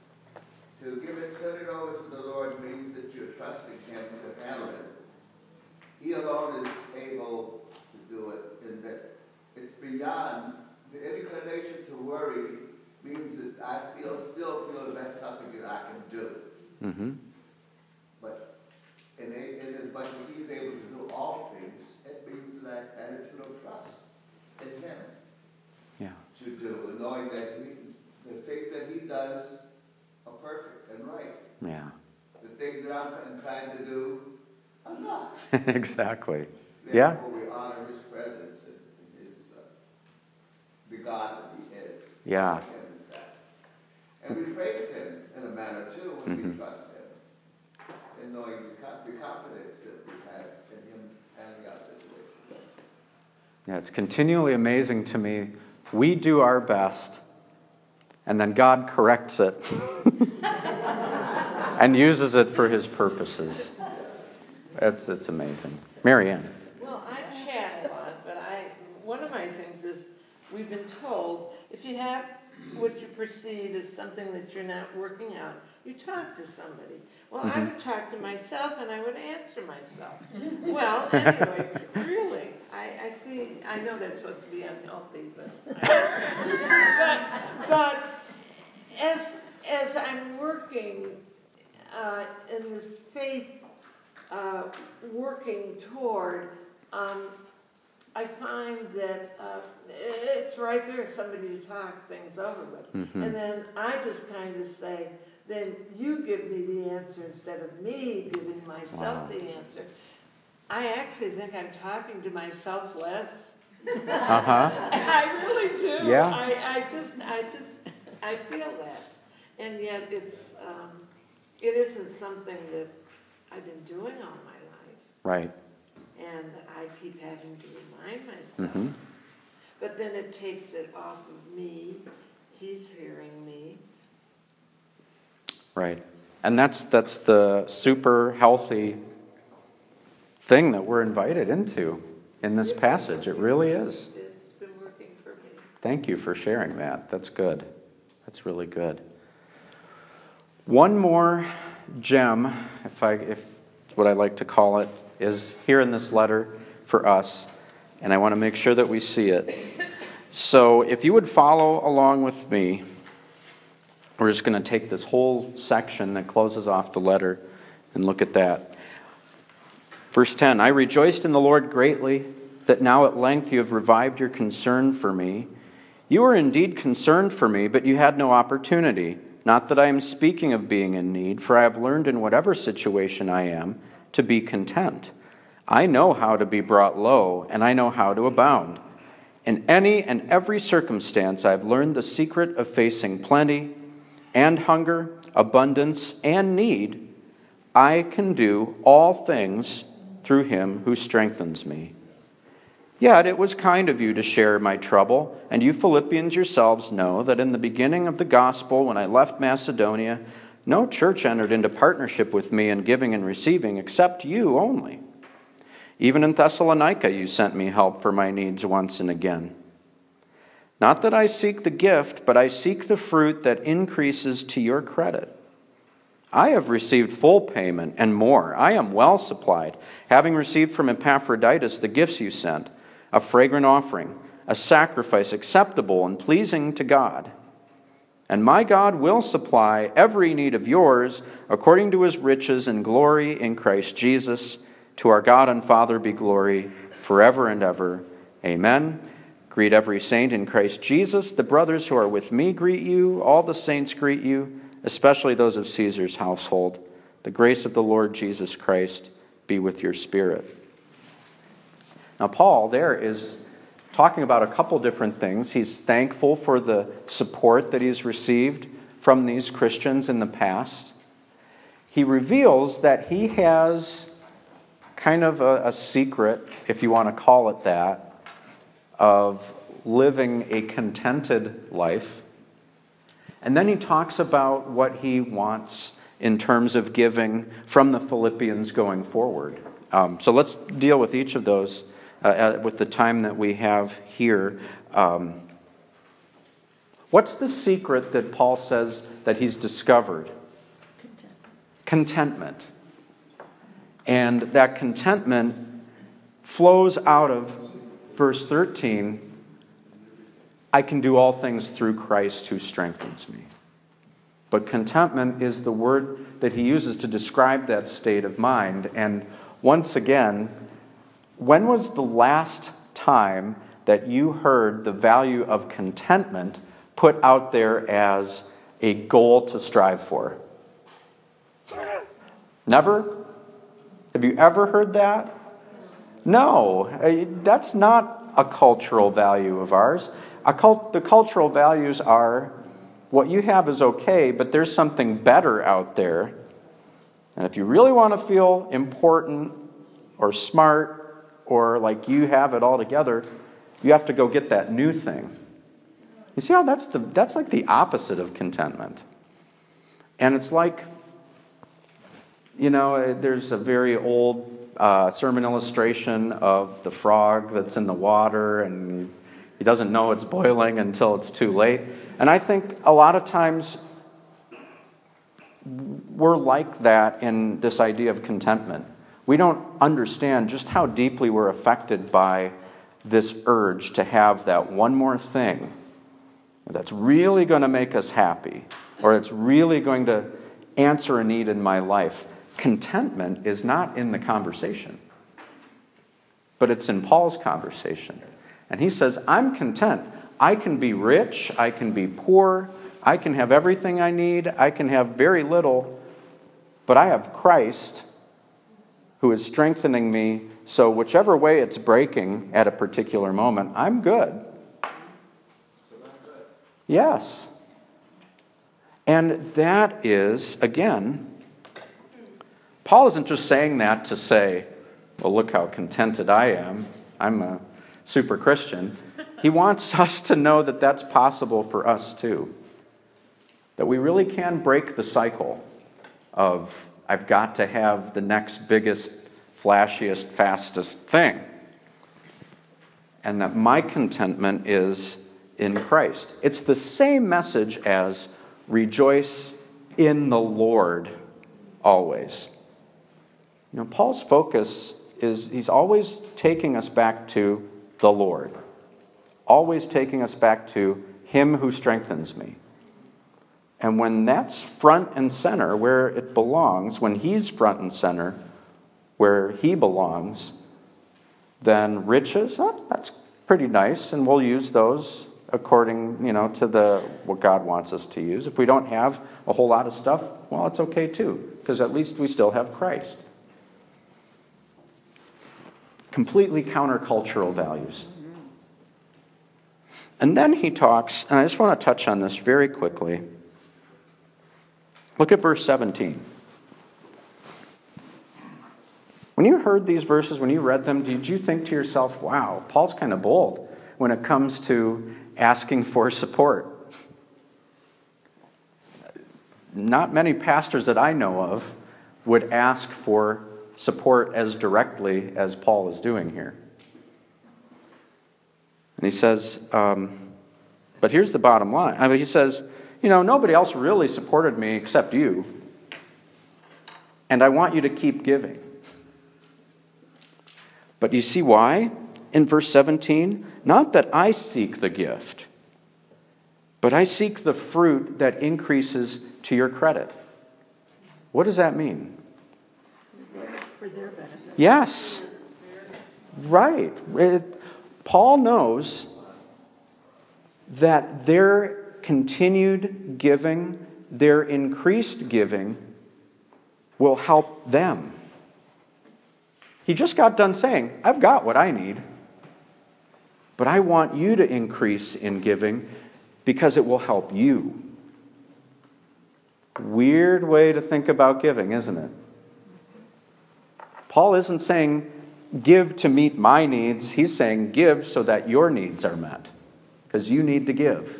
to give it, turn it over to the Lord means that you're trusting Him to handle it. He alone is able to do it, and that it's beyond the inclination to worry means that I feel still feel that that's something that I can do. Mm-hmm. But in, a, in as much as He's able to do all things, it means that attitude of trust in Him. Yeah. To do, knowing that we, the things that He does are perfect and right. Yeah. The things that I'm inclined to do, I'm not. Exactly. Yeah. Therefore, we honor His presence and His, uh, the God that He is. Yeah. And we praise Him in a manner too when Mm-hmm. we trust Him, and knowing the, the confidence that we have in Him handling our situation. Yeah, it's continually amazing to me. We do our best, and then God corrects it and uses it for His purposes. It's, it's amazing. Mary Ann. Well, I chat a lot, but I, one of my things is, we've been told, if you have what you perceive as something that you're not working out, you talk to somebody. Well, I would talk to myself, and I would answer myself. Well, anyway, really, I, I see, I know that's supposed to be unhealthy, but, I, but, but as, as I'm working uh, in this faith, uh, working toward, um, I find that uh, it's right there, somebody to talk things over with. Mm-hmm. And then I just kind of say, then you give me the answer instead of me giving myself Wow. the answer. I actually think I'm talking to myself less. Uh-huh. I really do. Yeah. I, I just, I just, I feel that. And yet it's, um, it isn't something that I've been doing all my life. Right. And I keep having to remind myself. Mm-hmm. But then it takes it off of me. He's hearing me. Right. And that's that's the super healthy thing that we're invited into in this passage. It really is. It's been working for me. Thank you for sharing that. That's good. That's really good. One more gem, if I if what I like to call it, is here in this letter for us. and I want to make sure that we see it. So if you would follow along with me, we're just going to take this whole section that closes off the letter and look at that. Verse ten, I rejoiced in the Lord greatly that now at length you have revived your concern for me. You were indeed concerned for me, but you had no opportunity. Not that I am speaking of being in need, for I have learned in whatever situation I am to be content. I know how to be brought low, and I know how to abound. In any and every circumstance I have learned the secret of facing plenty and hunger, abundance and need. I can do all things through him who strengthens me. Yet it was kind of you to share my trouble, and you Philippians yourselves know that in the beginning of the gospel, when I left Macedonia, no church entered into partnership with me in giving and receiving, except you only. Even in Thessalonica you sent me help for my needs once and again. Not that I seek the gift, but I seek the fruit that increases to your credit. I have received full payment and more. I am well supplied, having received from Epaphroditus the gifts you sent, a fragrant offering, a sacrifice acceptable and pleasing to God. And my God will supply every need of yours according to his riches and glory in Christ Jesus. To our God and Father be glory forever and ever. Amen. Greet every saint in Christ Jesus. The brothers who are with me greet you. All the saints greet you, especially those of Caesar's household. The grace of the Lord Jesus Christ be with your spirit. Now, Paul there is talking about a couple different things. He's thankful for the support that he's received from these Christians in the past. He reveals that he has kind of a, a secret, if you want to call it that, of living a contented life. And then he talks about what he wants in terms of giving from the Philippians going forward. Um, so let's deal with each of those uh, with the time that we have here. Um, what's the secret that Paul says that he's discovered? Contentment. Contentment. And that contentment flows out of verse thirteen, I can do all things through Christ who strengthens me. But contentment is the word that he uses to describe that state of mind. And once again, when was the last time that you heard the value of contentment put out there as a goal to strive for? Never? Have you ever heard that? No, that's not a cultural value of ours. A cult, the cultural values are, what you have is okay, but there's something better out there. And if you really want to feel important or smart or like you have it all together, you have to go get that new thing. You see how that's the that's like the opposite of contentment. And it's like, you know, there's a very old uh, sermon illustration of the frog that's in the water and he doesn't know it's boiling until it's too late. And I think a lot of times we're like that in this idea of contentment. We don't understand just how deeply we're affected by this urge to have that one more thing that's really going to make us happy, or it's really going to answer a need in my life. Contentment is not in the conversation, but it's in Paul's conversation. And he says, I'm content. I can be rich, I can be poor, I can have everything I need, I can have very little, but I have Christ who is strengthening me, so whichever way it's breaking at a particular moment, I'm good. Yes. And that is, again, Paul isn't just saying that to say, well, look how contented I am. I'm a super Christian. He wants us to know that that's possible for us too. That we really can break the cycle of, I've got to have the next biggest, flashiest, fastest thing. And that my contentment is in Christ. It's the same message as rejoice in the Lord always. You know, Paul's focus is he's always taking us back to the Lord. Always taking us back to Him who strengthens me. And when that's front and center where it belongs, when He's front and center where He belongs, then riches, well, that's pretty nice, and we'll use those according, you know, to the what God wants us to use. If we don't have a whole lot of stuff, well, it's okay too, because at least we still have Christ. Completely countercultural values. And then he talks, and I just want to touch on this very quickly. Look at verse seventeen. When you heard these verses, when you read them, did you think to yourself, wow, Paul's kind of bold when it comes to asking for support? Not many pastors that I know of would ask for support as directly as Paul is doing here. And he says, um, but here's the bottom line. I mean, he says, you know, nobody else really supported me except you. And I want you to keep giving. But you see why? In verse seventeen, not that I seek the gift, but I seek the fruit that increases to your credit. What does that mean? For their benefit. Yes. Right. It, Paul knows that their continued giving, their increased giving, will help them. He just got done saying, I've got what I need, but I want you to increase in giving because it will help you. Weird way to think about giving, isn't it? Paul isn't saying, give to meet my needs. He's saying, give so that your needs are met, because you need to give.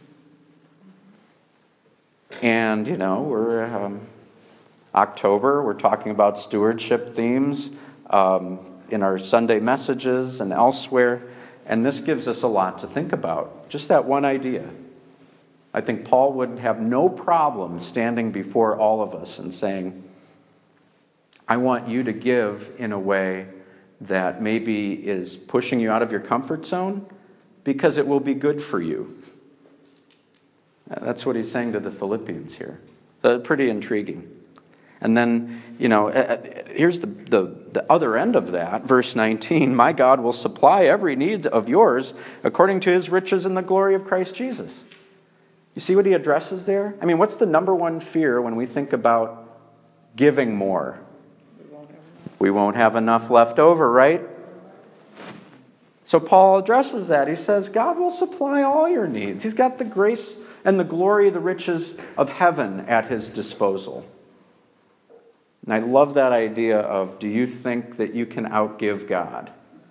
And, you know, we're um, October, we're talking about stewardship themes um, in our Sunday messages and elsewhere, and this gives us a lot to think about. Just that one idea. I think Paul would have no problem standing before all of us and saying, I want you to give in a way that maybe is pushing you out of your comfort zone because it will be good for you. That's what he's saying to the Philippians here. So pretty intriguing. And then, you know, here's the, the, the other end of that, verse nineteen. My God will supply every need of yours according to His riches in the glory of Christ Jesus. You see what he addresses there? I mean, what's the number one fear when we think about giving more? We won't have enough left over, right? So Paul addresses that. He says, God will supply all your needs. He's got the grace and the glory, the riches of heaven at His disposal. And I love that idea of, do you think that you can outgive God?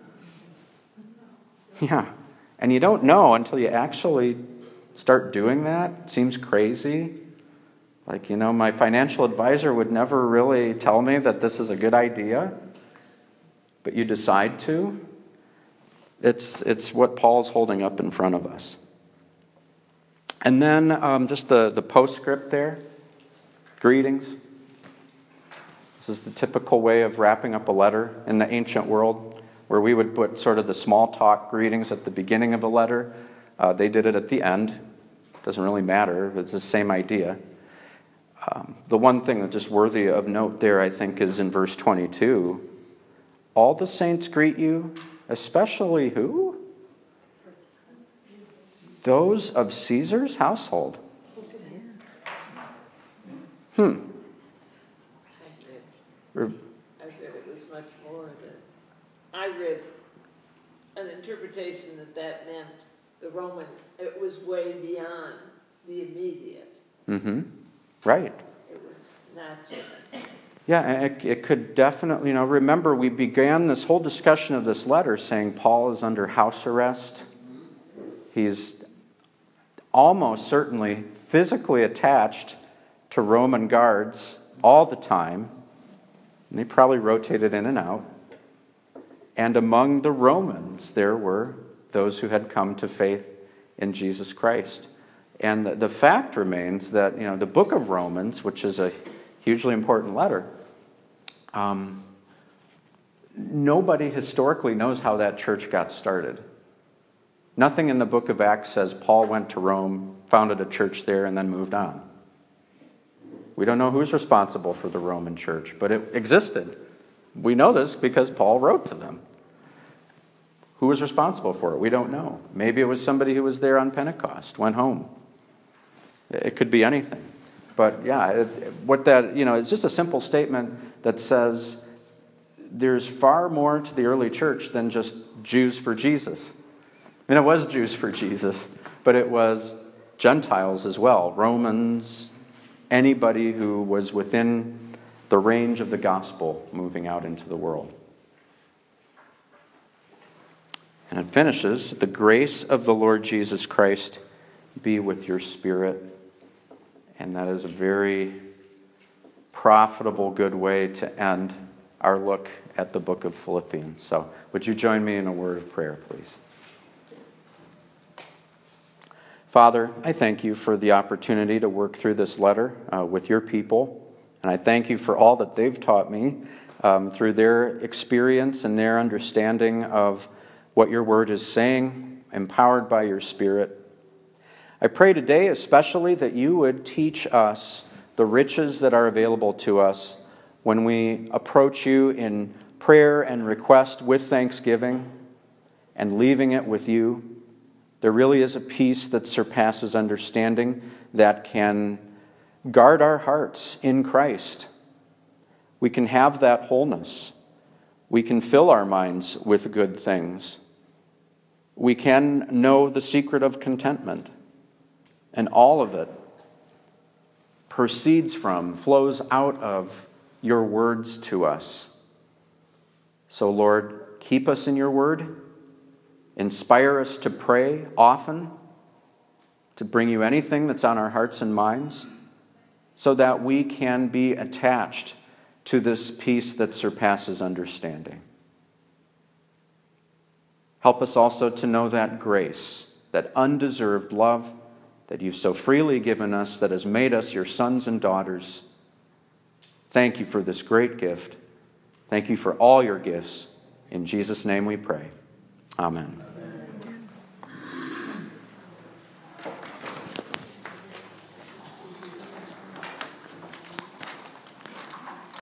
Yeah. And you don't know until you actually start doing that. It seems crazy. Like, you know, my financial advisor would never really tell me that this is a good idea, but you decide to. It's, it's what Paul's holding up in front of us. And then um, just the, the postscript there. Greetings. This is the typical way of wrapping up a letter in the ancient world, where we would put sort of the small talk greetings at the beginning of the letter. Uh, they did it at the end. Doesn't really matter. It's the same idea. Um, the one thing that's just worthy of note there, I think, is in verse twenty-two. All the saints greet you, especially who? Those of Caesar's household. Hmm. I read it was much more than, I read an interpretation that that meant the Roman, it was way beyond the immediate. Mm-hmm. Right. It was not just... Yeah, it, it could definitely, you know, remember we began this whole discussion of this letter saying Paul is under house arrest. He's almost certainly physically attached to Roman guards all the time. And they probably rotated in and out. And among the Romans, there were those who had come to faith in Jesus Christ. And the, the fact remains that, you know, the book of Romans, which is a hugely important letter, um, nobody historically knows how that church got started. Nothing in the book of Acts says Paul went to Rome, founded a church there, and then moved on. We don't know who's responsible for the Roman church, but it existed. We know this because Paul wrote to them. Who was responsible for it? We don't know. Maybe it was somebody who was there on Pentecost, went home. It could be anything. But yeah, it, what that, you know, it's just a simple statement that says there's far more to the early church than just Jews for Jesus. I mean, it was Jews for Jesus, but it was Gentiles as well, Romans, anybody who was within the range of the gospel moving out into the world. And it finishes, the grace of the Lord Jesus Christ be with your spirit. And that is a very profitable, good way to end our look at the book of Philippians. So would you join me in a word of prayer, please? Father, I thank you for the opportunity to work through this letter uh, with your people. And I thank you for all that they've taught me um, through their experience and their understanding of what your word is saying, empowered by your Spirit. I pray today especially that you would teach us the riches that are available to us when we approach you in prayer and request with thanksgiving and leaving it with you. There really is a peace that surpasses understanding that can guard our hearts in Christ. We can have that wholeness. We can fill our minds with good things. We can know the secret of contentment. And all of it proceeds from, flows out of your words to us. So, Lord, keep us in your word. Inspire us to pray often, to bring you anything that's on our hearts and minds, so that we can be attached to this peace that surpasses understanding. Help us also to know that grace, that undeserved love that you've so freely given us, that has made us your sons and daughters. Thank you for this great gift. Thank you for all your gifts. In Jesus' name we pray. Amen.